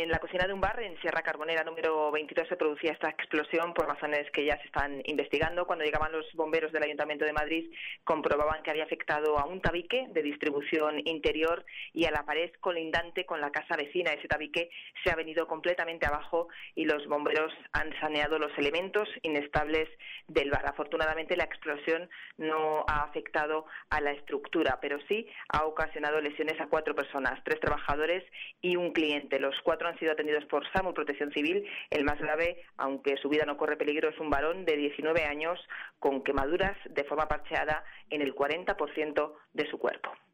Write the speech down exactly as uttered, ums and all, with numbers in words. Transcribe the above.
En la cocina de un bar en Sierra Carbonera número veintidós se producía esta explosión por razones que ya se están investigando. Cuando llegaban los bomberos del Ayuntamiento de Madrid, comprobaban que había afectado a un tabique de distribución interior y a la pared colindante con la casa vecina. Ese tabique se ha venido completamente abajo y los bomberos han saneado los elementos inestables del bar. Afortunadamente, la explosión no ha afectado a la estructura, pero sí ha ocasionado lesiones a cuatro personas, tres trabajadores y un cliente. Los cuatro han sido atendidos por SAMUR Protección Civil. El más grave, aunque su vida no corre peligro, es un varón de diecinueve años con quemaduras de forma parcheada en el cuarenta por ciento de su cuerpo.